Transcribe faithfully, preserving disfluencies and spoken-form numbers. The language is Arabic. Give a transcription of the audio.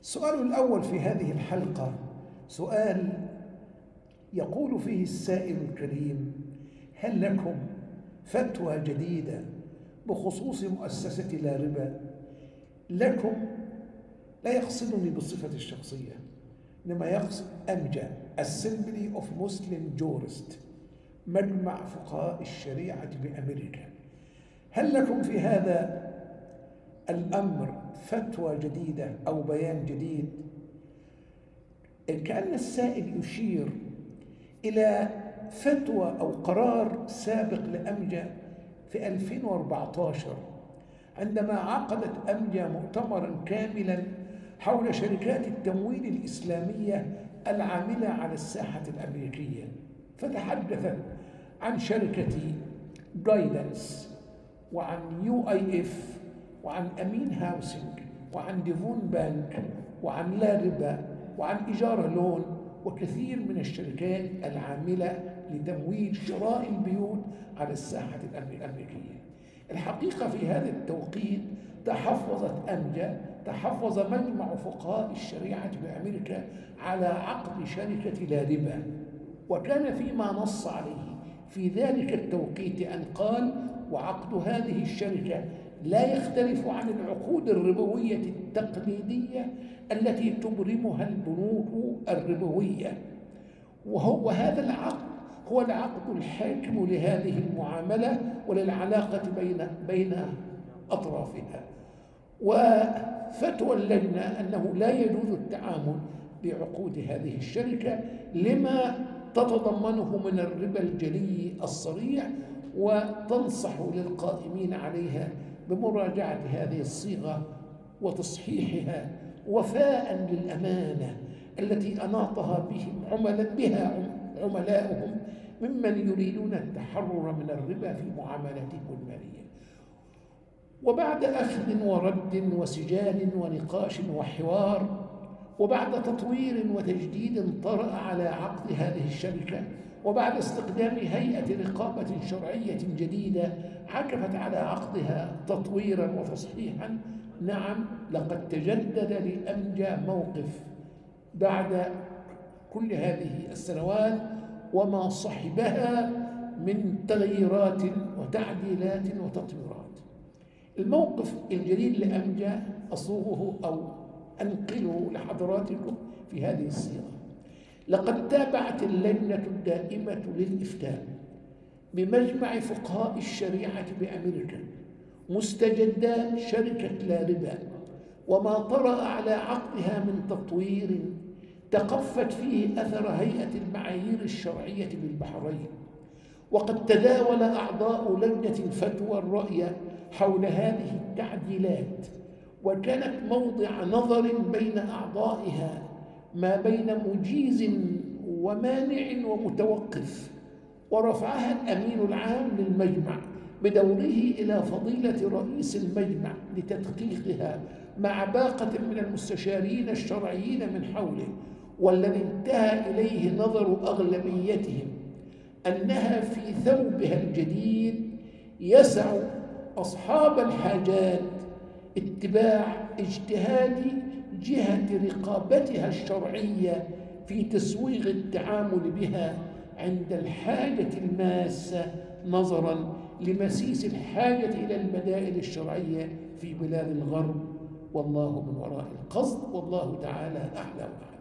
السؤال الأول في هذه الحلقة سؤال يقول فيه السائل الكريم: هل لكم فتوى جديدة بخصوص مؤسسة لا ربا؟ لكم لا يقصدني بالصفة الشخصية، إنما يقصد أمجا Assembly of Muslim Jurists، مجمع فقهاء الشريعة بأمريكا. هل لكم في هذا الأمر فتوى جديدة أو بيان جديد؟ إن كان السائل يشير إلى فتوى أو قرار سابق لأمجا في ألفين وأربعة عشر، عندما عقدت أمجا مؤتمراً كاملاً حول شركات التمويل الإسلامية العاملة على الساحة الأمريكية، فتحدثت عن شركة جايدنس، وعن يو اي اف، وعن أمين هاوسنج، وعن ديفون بانك، وعن لا ربا، وعن إيجار لون، وكثير من الشركات العاملة لتمويل شراء البيوت على الساحة الأمريكية. الحقيقة في هذا التوقيت تحفظت أمجا، تحفظ مجمع فقهاء الشريعة بأمريكا على عقد شركة لا ربا، وكان فيما نص عليه في ذلك التوقيت أن قال: وعقد هذه الشركة لا يختلف عن العقود الربوية التقليدية التي تبرمها البنوك الربوية، وهو هذا العقد هو العقد الحاكم لهذه المعاملة وللعلاقة بين بين أطرافها. وفتوى اللجنة أنه لا يجوز التعامل بعقود هذه الشركة لما تتضمنه من الربا الجلي الصريح، وتنصح للقائمين عليها بمراجعة هذه الصيغة وتصحيحها وفاء للأمانة التي أناطها بهم عملا بها عملاؤهم ممن يريدون التحرر من الربا في معاملاتهم المالية. وبعد أخذ ورد وسجال ونقاش وحوار، وبعد تطوير وتجديد طرأ على عقد هذه الشركة، وبعد استخدام هيئة رقابة شرعية جديدة عكفت على عقدها تطويرا وتصحيحا، نعم، لقد تجدد لأمجا موقف بعد كل هذه السنوات وما صحبها من تغييرات وتعديلات وتطويرات. الموقف الجديد لأمجا أصوغه أو أنقله لحضراتكم في هذه الصيغة: لقد تابعت اللجنة الدائمة للإفتاء بمجمع فقهاء الشريعة بأمريكا مستجدات شركة لا ربا وما طرأ على عقدها من تطوير تقفت فيه أثر هيئة المعايير الشرعية بالبحرين. وقد تداول أعضاء لجنة الفتوى الرأي حول هذه التعديلات، وكانت موضع نظر بين أعضائها ما بين مجيز ومانع ومتوقف، ورفعها الأمين العام للمجمع بدوره إلى فضيلة رئيس المجمع لتدقيقها مع باقة من المستشارين الشرعيين من حوله، والذي انتهى إليه نظر أغلبيتهم أنها في ثوبها الجديد يسع أصحاب الحاجات اتباع اجتهاد جهة رقابتها الشرعية في تسويغ التعامل بها عند الحاجة الماسة، نظراً لمسيس الحاجة إلى البدائل الشرعية في بلاد الغرب، والله من وراء القصد، والله تعالى أعلى وأعلم.